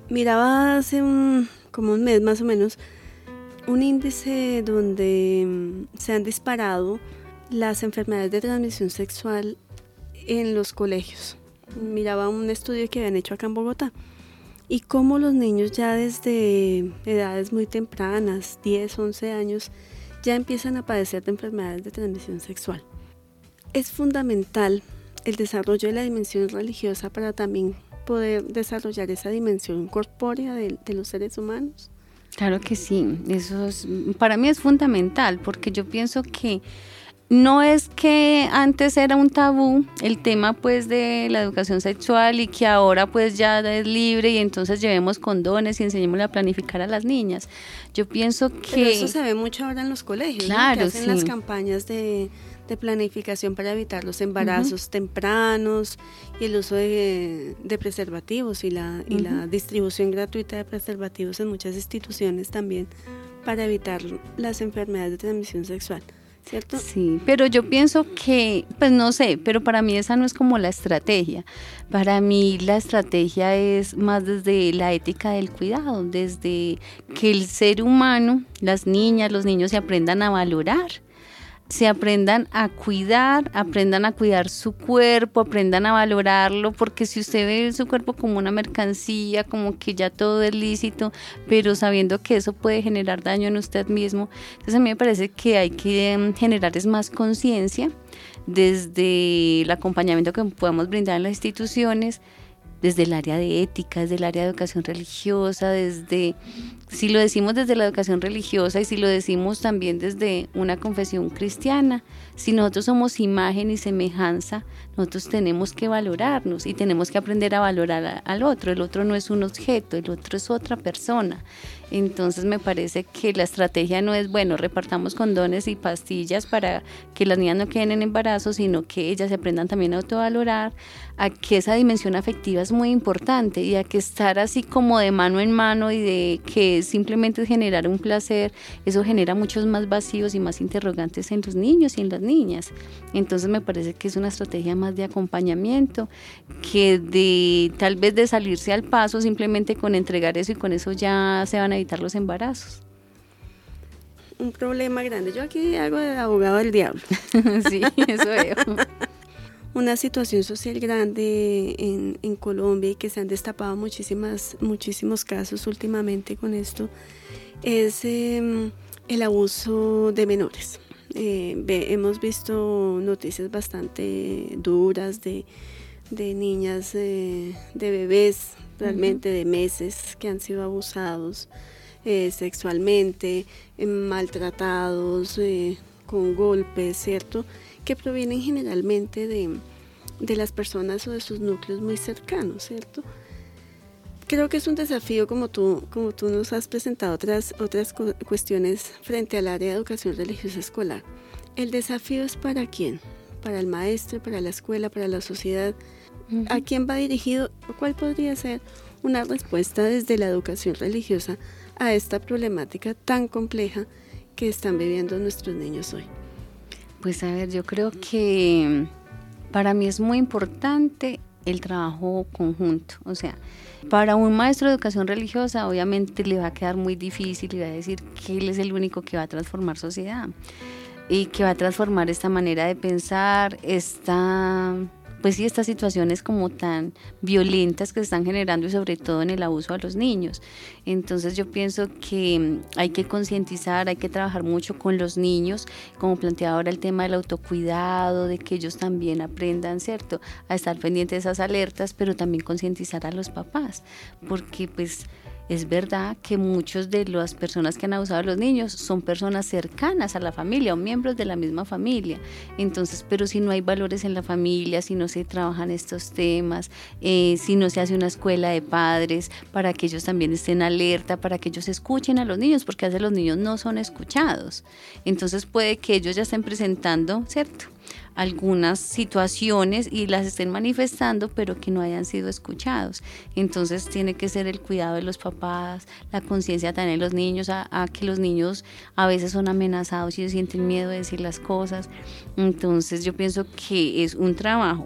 Miraba hace como un mes más o menos un índice donde se han disparado las enfermedades de transmisión sexual en los colegios. Miraba un estudio que habían hecho acá en Bogotá y cómo los niños ya desde edades muy tempranas, 10, 11 años, ya empiezan a padecer de enfermedades de transmisión sexual. Es fundamental el desarrollo de la dimensión religiosa para también poder desarrollar esa dimensión corpórea de los seres humanos. Claro que sí, para mí es fundamental, porque yo pienso que no es que antes era un tabú el tema pues de la educación sexual y que ahora pues ya es libre y entonces llevemos condones y enseñémosle a planificar a las niñas. Yo pienso que... Pero eso se ve mucho ahora en los colegios, claro, ¿no? Que hacen sí, las campañas de planificación para evitar los embarazos tempranos y el uso de preservativos y la distribución gratuita de preservativos en muchas instituciones también para evitar las enfermedades de transmisión sexual, ¿cierto? Sí, pero yo pienso que, pues no sé, pero para mí esa no es como la estrategia. Para mí la estrategia es más desde la ética del cuidado, desde que el ser humano, las niñas, los niños se aprendan a valorar, se aprendan a cuidar su cuerpo, aprendan a valorarlo, porque si usted ve su cuerpo como una mercancía, como que ya todo es lícito, pero sabiendo que eso puede generar daño en usted mismo, entonces a mí me parece que hay que generar es más conciencia desde el acompañamiento que podamos brindar en las instituciones, desde el área de ética, desde el área de educación religiosa, si lo decimos desde la educación religiosa y si lo decimos también desde una confesión cristiana, si nosotros somos imagen y semejanza, nosotros tenemos que valorarnos y tenemos que aprender a valorar al otro. El otro no es un objeto, el otro es otra persona. Entonces me parece que la estrategia no es, bueno, repartamos condones y pastillas para que las niñas no queden en embarazo, sino que ellas se aprendan también a autovalorar, a que esa dimensión afectiva es muy importante y a que estar así como de mano en mano y de que simplemente generar un placer, eso genera muchos más vacíos y más interrogantes en los niños y en las niñas. Entonces me parece que es una estrategia más de acompañamiento que de tal vez de salirse al paso simplemente con entregar eso y con eso ya se van a evitar los embarazos. Un problema grande. Yo aquí hago de abogado del diablo. Sí, eso veo. Una situación social grande en Colombia y que se han destapado muchísimos casos últimamente con esto es el abuso de menores. Hemos visto noticias bastante duras de niñas, de bebés realmente de meses que han sido abusados sexualmente, maltratados, con golpes, ¿cierto? Que provienen generalmente de las personas o de sus núcleos muy cercanos, ¿cierto? Creo que es un desafío, como tú nos has presentado otras cuestiones frente al área de educación religiosa escolar. El desafío es ¿para quién? Para el maestro, para la escuela, para la sociedad. ¿A quién va dirigido? ¿Cuál podría ser una respuesta desde la educación religiosa a esta problemática tan compleja que están viviendo nuestros niños hoy? Pues a ver, yo creo que para mí es muy importante el trabajo conjunto. O sea, para un maestro de educación religiosa obviamente le va a quedar muy difícil y va a decir que él es el único que va a transformar sociedad y que va a transformar esta manera de pensar, pues sí, estas situaciones como tan violentas que se están generando y sobre todo en el abuso a los niños. Entonces yo pienso que hay que concientizar, hay que trabajar mucho con los niños, como planteaba ahora el tema del autocuidado, de que ellos también aprendan, ¿cierto?, a estar pendientes de esas alertas, pero también concientizar a los papás, porque pues es verdad que muchos de las personas que han abusado a los niños son personas cercanas a la familia o miembros de la misma familia. Entonces, pero si no hay valores en la familia, si no se trabajan estos temas, si no se hace una escuela de padres para que ellos también estén alerta, para que ellos escuchen a los niños, porque a veces los niños no son escuchados. Entonces puede que ellos ya estén presentando, ¿cierto?, algunas situaciones y las estén manifestando, pero que no hayan sido escuchados. Entonces tiene que ser el cuidado de los papás, la conciencia también de los niños, a que los niños a veces son amenazados y sienten miedo de decir las cosas. Entonces yo pienso que es un trabajo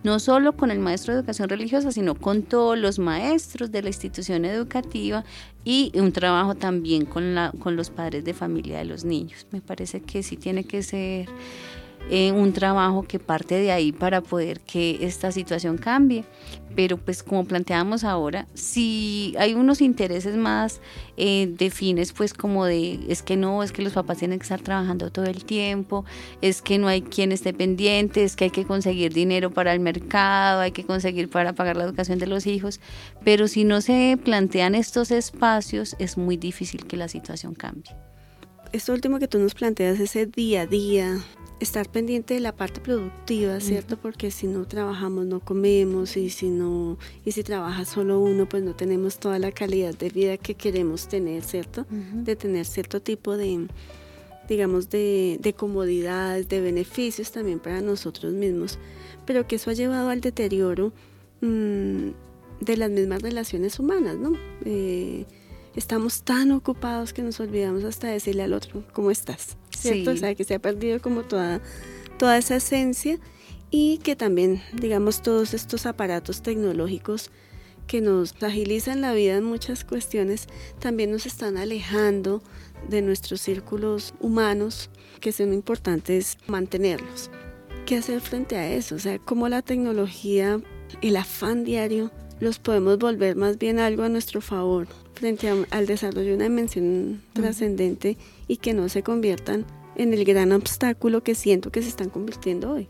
no solo con el maestro de educación religiosa, sino con todos los maestros de la institución educativa, y un trabajo también con los padres de familia de los niños. Me parece que sí tiene que ser un trabajo que parte de ahí para poder que esta situación cambie, pero pues como planteábamos ahora, si hay unos intereses más de fines pues como de es que los papás tienen que estar trabajando todo el tiempo, es que no hay quien esté pendiente, es que hay que conseguir dinero para el mercado, hay que conseguir para pagar la educación de los hijos, pero si no se plantean estos espacios es muy difícil que la situación cambie. Esto último que tú nos planteas, ese día a día, estar pendiente de la parte productiva, ¿cierto? Porque si no trabajamos no comemos, y si trabaja solo uno, pues no tenemos toda la calidad de vida que queremos tener, ¿cierto? De tener cierto tipo de, digamos, de comodidades, de beneficios también para nosotros mismos, pero que eso ha llevado al deterioro de las mismas relaciones humanas, ¿no? Estamos tan ocupados que nos olvidamos hasta decirle al otro, ¿cómo estás? ¿Cierto? Sí. O sea, que se ha perdido como toda esa esencia, y que también, digamos, todos estos aparatos tecnológicos que nos agilizan la vida en muchas cuestiones, también nos están alejando de nuestros círculos humanos, que son importantes mantenerlos. ¿Qué hacer frente a eso? O sea, cómo la tecnología, el afán diario, los podemos volver más bien algo a nuestro favor frente al desarrollo de una dimensión trascendente, y que no se conviertan en el gran obstáculo que siento que se están convirtiendo hoy.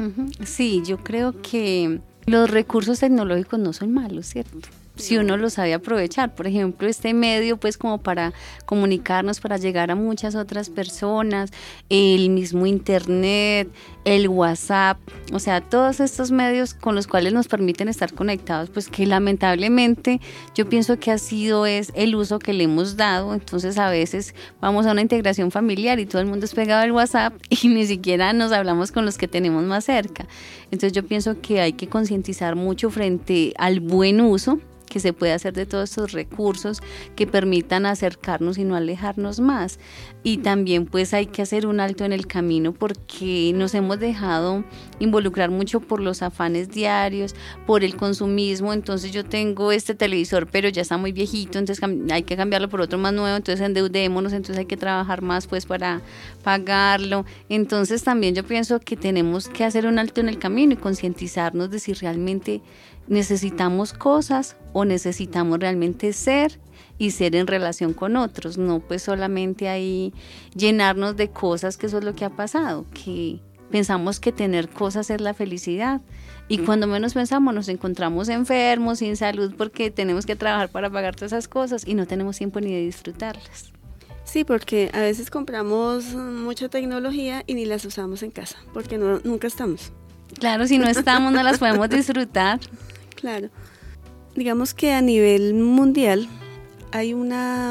Sí, yo creo que los recursos tecnológicos no son malos, ¿cierto? Si uno lo sabe aprovechar, por ejemplo, este medio pues como para comunicarnos, para llegar a muchas otras personas, el mismo internet, el WhatsApp, o sea, todos estos medios con los cuales nos permiten estar conectados, pues que lamentablemente yo pienso que es el uso que le hemos dado. Entonces a veces vamos a una integración familiar y todo el mundo es pegado al WhatsApp y ni siquiera nos hablamos con los que tenemos más cerca. Entonces yo pienso que hay que concientizar mucho frente al buen uso que se puede hacer de todos estos recursos que permitan acercarnos y no alejarnos más. Y también pues hay que hacer un alto en el camino, porque nos hemos dejado involucrar mucho por los afanes diarios, por el consumismo. Entonces yo tengo este televisor pero ya está muy viejito, entonces hay que cambiarlo por otro más nuevo, entonces endeudémonos, entonces hay que trabajar más pues para pagarlo. Entonces también yo pienso que tenemos que hacer un alto en el camino y concientizarnos de si realmente necesitamos cosas o necesitamos realmente ser en relación con otros, no pues solamente ahí llenarnos de cosas, que eso es lo que ha pasado, que pensamos que tener cosas es la felicidad, y cuando menos pensamos nos encontramos enfermos, sin salud, porque tenemos que trabajar para pagar todas esas cosas y no tenemos tiempo ni de disfrutarlas. Sí, porque a veces compramos mucha tecnología y ni las usamos en casa, porque nunca estamos. Claro, si no estamos no las podemos disfrutar. Claro. Digamos que a nivel mundial hay una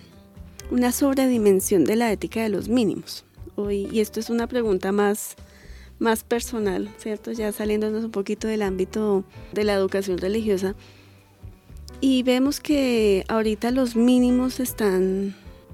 sobredimensión de la ética de los mínimos. Y esto es una pregunta más personal, ¿cierto? Ya saliéndonos un poquito del ámbito de la educación religiosa. Y vemos que ahorita los mínimos están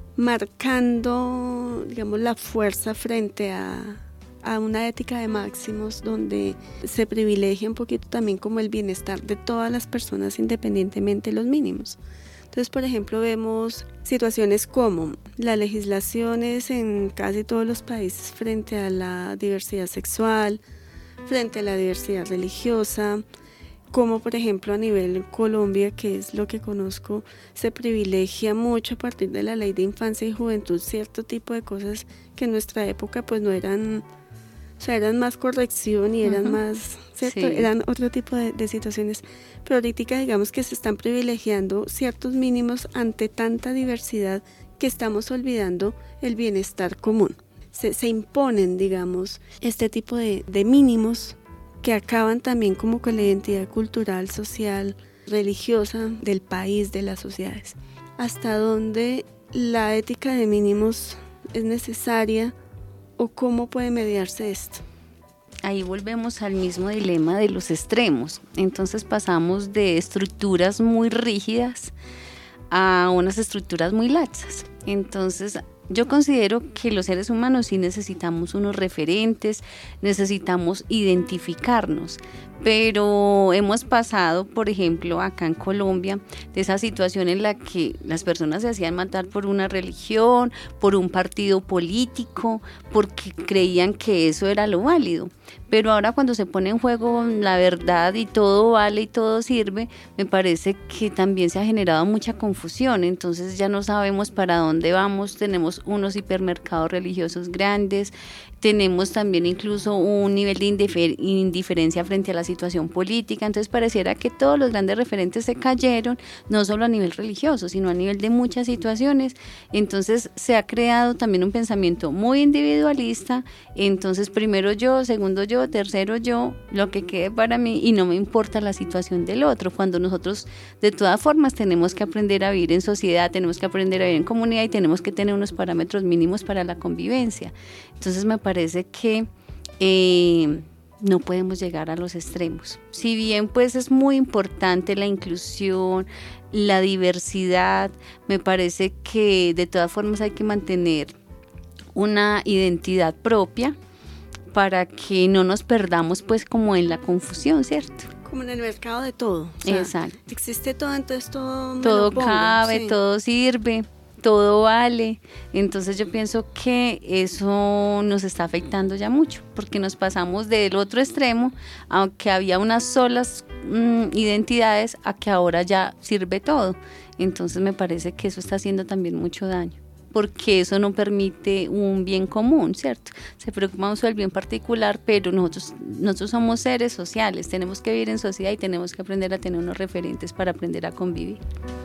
marcando, digamos, la fuerza frente a una ética de máximos, donde se privilegia un poquito también como el bienestar de todas las personas independientemente de los mínimos. Entonces, por ejemplo, vemos situaciones como las legislaciones en casi todos los países frente a la diversidad sexual, frente a la diversidad religiosa, como por ejemplo a nivel Colombia, que es lo que conozco, se privilegia mucho a partir de la ley de infancia y juventud cierto tipo de cosas que en nuestra época pues no eran, o sea, eran más corrección y eran más, ¿cierto? Sí. Eran otro tipo de situaciones, pero ahorita digamos que se están privilegiando ciertos mínimos ante tanta diversidad que estamos olvidando el bienestar común. Se imponen, digamos, este tipo de mínimos que acaban también como con la identidad cultural, social, religiosa del país, de las sociedades. ¿Hasta dónde la ética de mínimos es necesaria o cómo puede mediarse esto? Ahí volvemos al mismo dilema de los extremos. Entonces pasamos de estructuras muy rígidas a unas estructuras muy laxas. Entonces yo considero que los seres humanos sí necesitamos unos referentes, necesitamos identificarnos, pero hemos pasado, por ejemplo, acá en Colombia, de esa situación en la que las personas se hacían matar por una religión, por un partido político, porque creían que eso era lo válido. Pero ahora cuando se pone en juego la verdad y todo vale y todo sirve, me parece que también se ha generado mucha confusión. Entonces ya no sabemos para dónde vamos. Tenemos unos hipermercados religiosos grandes, tenemos también incluso un nivel de indiferencia frente a la situación política. Entonces pareciera que todos los grandes referentes se cayeron, no solo a nivel religioso, sino a nivel de muchas situaciones. Entonces se ha creado también un pensamiento muy individualista. Entonces primero yo, segundo yo, tercero yo, lo que quede para mí, y no me importa la situación del otro, cuando nosotros de todas formas tenemos que aprender a vivir en sociedad, tenemos que aprender a vivir en comunidad y tenemos que tener unos parámetros mínimos para la convivencia. Entonces me parece que no podemos llegar a los extremos. Si bien pues es muy importante la inclusión, la diversidad, me parece que de todas formas hay que mantener una identidad propia para que no nos perdamos pues como en la confusión, ¿cierto? Como en el mercado de todo. O sea, exacto. Existe todo, entonces todo cabe, sí. Todo sirve, todo vale. Entonces yo pienso que eso nos está afectando ya mucho, porque nos pasamos del otro extremo, aunque había unas solas identidades, a que ahora ya sirve todo. Entonces me parece que eso está haciendo también mucho daño, porque eso no permite un bien común, ¿cierto? Se preocupa mucho del bien particular, pero nosotros somos seres sociales, tenemos que vivir en sociedad y tenemos que aprender a tener unos referentes para aprender a convivir.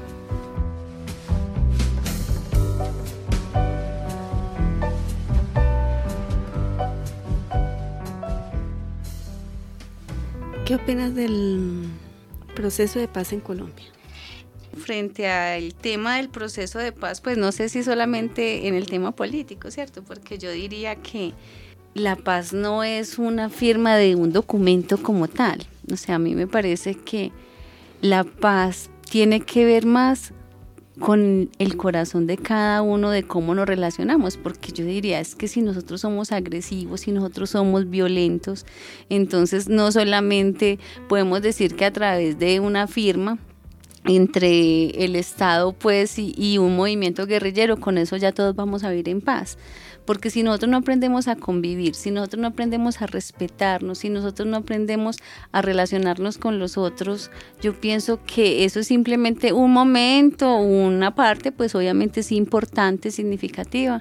¿Qué opinas del proceso de paz en Colombia? Frente al tema del proceso de paz, pues no sé si solamente en el tema político, ¿cierto? Porque yo diría que la paz no es una firma de un documento como tal. O sea, a mí me parece que la paz tiene que ver más con el corazón de cada uno, de cómo nos relacionamos, porque yo diría, es que si nosotros somos agresivos, si nosotros somos violentos, entonces no solamente podemos decir que a través de una firma entre el Estado pues y un movimiento guerrillero, con eso ya todos vamos a vivir en paz. Porque si nosotros no aprendemos a convivir, si nosotros no aprendemos a respetarnos, si nosotros no aprendemos a relacionarnos con los otros, yo pienso que eso es simplemente un momento, una parte, pues obviamente sí importante, significativa,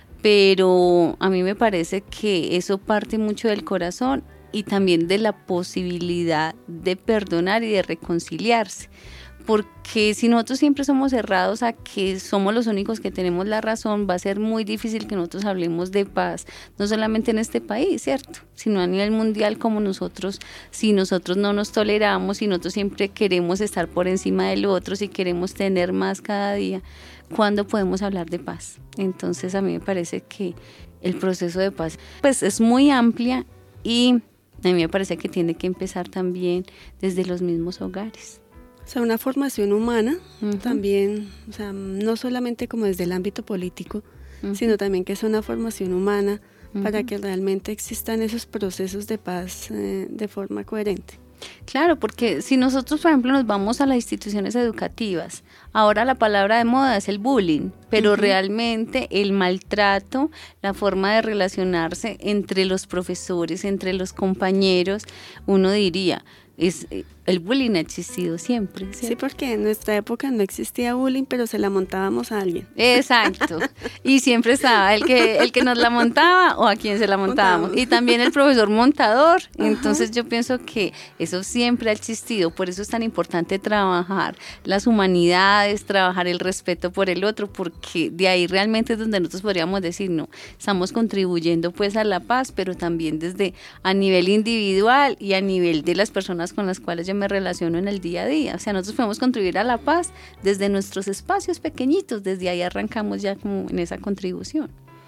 pero a mí me parece que eso parte mucho del corazón y también de la posibilidad de perdonar y de reconciliarse. Porque si nosotros siempre somos cerrados a que somos los únicos que tenemos la razón, va a ser muy difícil que nosotros hablemos de paz, no solamente en este país, ¿cierto?, sino a nivel mundial, como nosotros, si nosotros no nos toleramos, si nosotros siempre queremos estar por encima del otro, si queremos tener más cada día, ¿cuándo podemos hablar de paz? Entonces a mí me parece que el proceso de paz pues es muy amplia y a mí me parece que tiene que empezar también desde los mismos hogares. O sea, una formación humana también, o sea, no solamente como desde el ámbito político, sino también que es una formación humana para que realmente existan esos procesos de paz de forma coherente. Claro, porque si nosotros, por ejemplo, nos vamos a las instituciones educativas, ahora la palabra de moda es el bullying, pero realmente el maltrato, la forma de relacionarse entre los profesores, entre los compañeros, uno diría, el bullying ha existido siempre, ¿cierto? Sí, porque en nuestra época no existía bullying, pero se la montábamos a alguien. Exacto, y siempre estaba el que nos la montaba o a quien se la montábamos, y también el profesor montador. Entonces yo pienso que eso siempre ha existido, por eso es tan importante trabajar las humanidades, trabajar el respeto por el otro, porque de ahí realmente es donde nosotros podríamos decir, no, estamos contribuyendo pues a la paz, pero también desde a nivel individual y a nivel de las personas con las cuales yo me relaciono en el día a día. O sea, nosotros podemos contribuir a la paz desde nuestros espacios pequeñitos, desde ahí arrancamos ya como en esa contribución.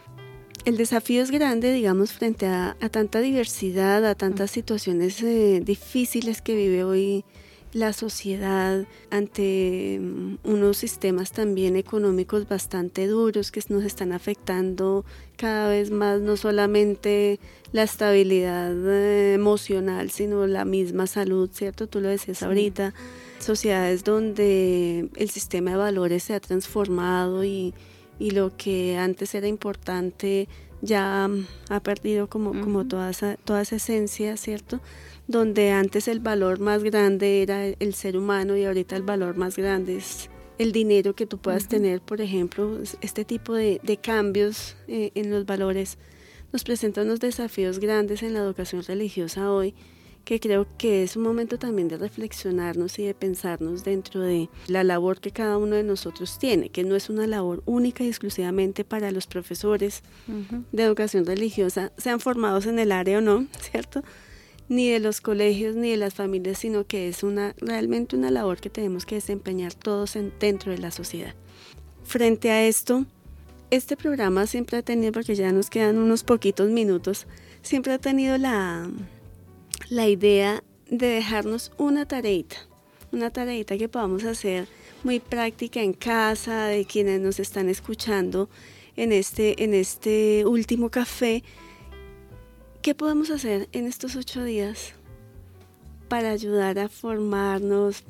El desafío es grande, digamos, frente a tanta diversidad, a tantas situaciones difíciles que vive hoy la sociedad, ante unos sistemas también económicos bastante duros que nos están afectando cada vez más, no solamente la estabilidad emocional, sino la misma salud, ¿cierto? Tú lo decías ahorita, sociedades donde el sistema de valores se ha transformado y lo que antes era importante ya ha perdido como toda esa esencia, ¿cierto? Donde antes el valor más grande era el ser humano y ahorita el valor más grande es el dinero que tú puedas tener, por ejemplo. Este tipo de cambios en los valores nos presentan unos desafíos grandes en la educación religiosa hoy, que creo que es un momento también de reflexionarnos y de pensarnos dentro de la labor que cada uno de nosotros tiene, que no es una labor única y exclusivamente para los profesores de educación religiosa, sean formados en el área o no, ¿cierto? Ni de los colegios ni de las familias, sino que es realmente una labor que tenemos que desempeñar todos dentro de la sociedad. Frente a esto, este programa siempre ha tenido, porque ya nos quedan unos poquitos minutos, siempre ha tenido la idea de dejarnos una tareita que podamos hacer muy práctica en casa, de quienes nos están escuchando en este último café. ¿Qué podemos hacer en estos 8 días para ayudar a formarnos,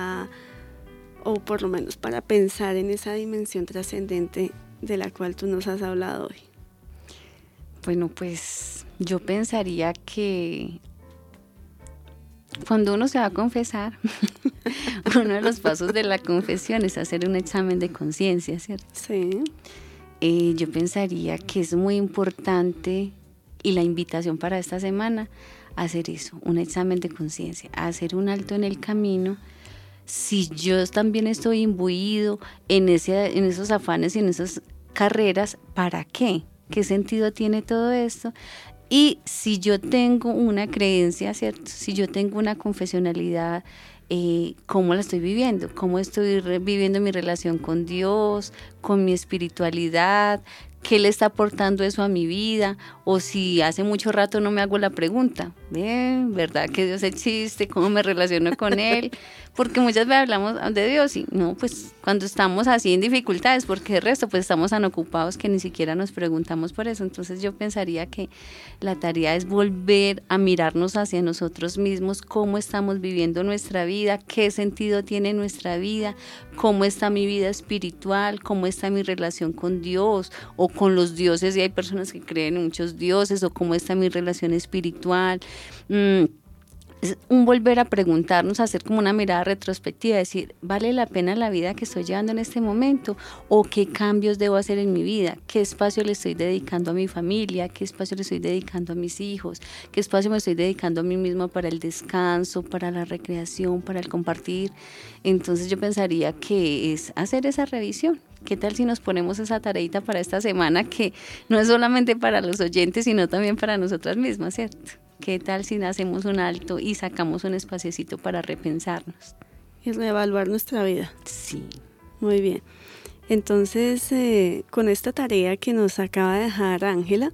o por lo menos para pensar en esa dimensión trascendente de la cual tú nos has hablado hoy? Bueno, pues yo pensaría que cuando uno se va a confesar, uno de los pasos de la confesión es hacer un examen de conciencia, ¿cierto? Sí. Yo pensaría que es muy importante, y la invitación para esta semana, hacer eso, un examen de conciencia, hacer un alto en el camino. Si yo también estoy imbuido en esos afanes y en esas carreras, ¿para qué? ¿Qué sentido tiene todo esto? Y si yo tengo una creencia, ¿cierto? Si yo tengo una confesionalidad, ¿cómo la estoy viviendo? ¿Cómo estoy viviendo mi relación con Dios, con mi espiritualidad? ¿Qué le está aportando eso a mi vida? O si hace mucho rato no me hago la pregunta, ¿verdad que Dios existe? ¿Cómo me relaciono con Él? Porque muchas veces hablamos de Dios y no, pues cuando estamos así en dificultades, porque de resto pues estamos tan ocupados que ni siquiera nos preguntamos por eso. Entonces yo pensaría que la tarea es volver a mirarnos hacia nosotros mismos, cómo estamos viviendo nuestra vida, qué sentido tiene nuestra vida, cómo está mi vida espiritual, cómo está mi relación con Dios o con los dioses, y hay personas que creen en muchos dioses, o cómo está mi relación espiritual. Es un volver a preguntarnos, hacer como una mirada retrospectiva, decir, ¿vale la pena la vida que estoy llevando en este momento? ¿O qué cambios debo hacer en mi vida? ¿Qué espacio le estoy dedicando a mi familia? ¿Qué espacio le estoy dedicando a mis hijos? ¿Qué espacio me estoy dedicando a mí misma para el descanso, para la recreación, para el compartir? Entonces yo pensaría que es hacer esa revisión. ¿Qué tal si nos ponemos esa tareita para esta semana, que no es solamente para los oyentes, sino también para nosotras mismas, ¿cierto? ¿Qué tal si hacemos un alto y sacamos un espaciecito para repensarnos? Y reevaluar nuestra vida. Sí. Muy bien. Entonces, con esta tarea que nos acaba de dejar Ángela,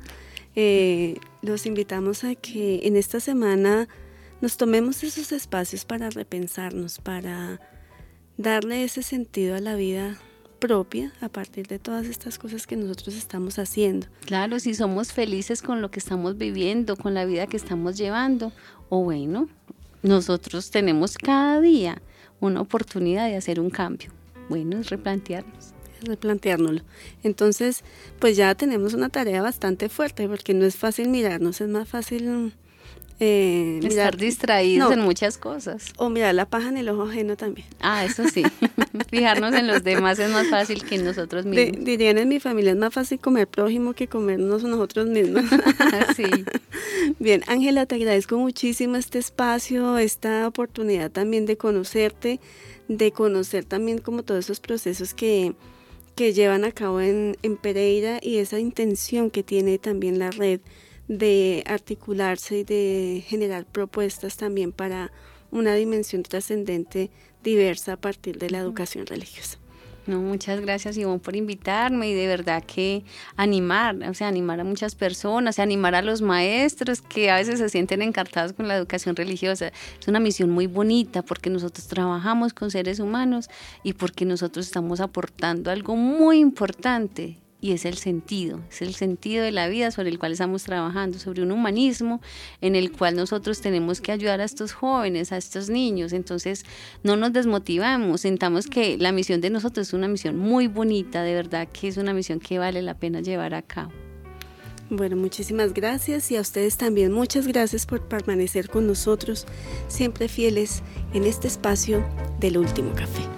los invitamos a que en esta semana nos tomemos esos espacios para repensarnos, para darle ese sentido a la vida propia a partir de todas estas cosas que nosotros estamos haciendo. Claro, si somos felices con lo que estamos viviendo, con la vida que estamos llevando, o bueno, nosotros tenemos cada día una oportunidad de hacer un cambio. Bueno, es replanteárnoslo. Entonces, pues ya tenemos una tarea bastante fuerte, porque no es fácil mirarnos, es más fácil estar distraídos en muchas cosas. O mirar la paja en el ojo ajeno también. Ah, eso sí. Fijarnos en los demás es más fácil que en nosotros mismos. Dirían en mi familia, es más fácil comer prójimo que comernos nosotros mismos. Sí. Bien, Ángela, te agradezco muchísimo este espacio, esta oportunidad también de conocerte, de conocer también como todos esos procesos que llevan a cabo en Pereira, y esa intención que tiene también la red de articularse y de generar propuestas también para una dimensión trascendente diversa a partir de la educación religiosa. No, muchas gracias, Ivonne, por invitarme, y de verdad que animar a muchas personas, animar a los maestros que a veces se sienten encartados con la educación religiosa. Es una misión muy bonita porque nosotros trabajamos con seres humanos y porque nosotros estamos aportando algo muy importante. Y es el sentido de la vida sobre el cual estamos trabajando, sobre un humanismo en el cual nosotros tenemos que ayudar a estos jóvenes, a estos niños. Entonces no nos desmotivamos, sintamos que la misión de nosotros es una misión muy bonita, de verdad que es una misión que vale la pena llevar a cabo. Bueno, muchísimas gracias, y a ustedes también muchas gracias por permanecer con nosotros, siempre fieles en este espacio del Último Café.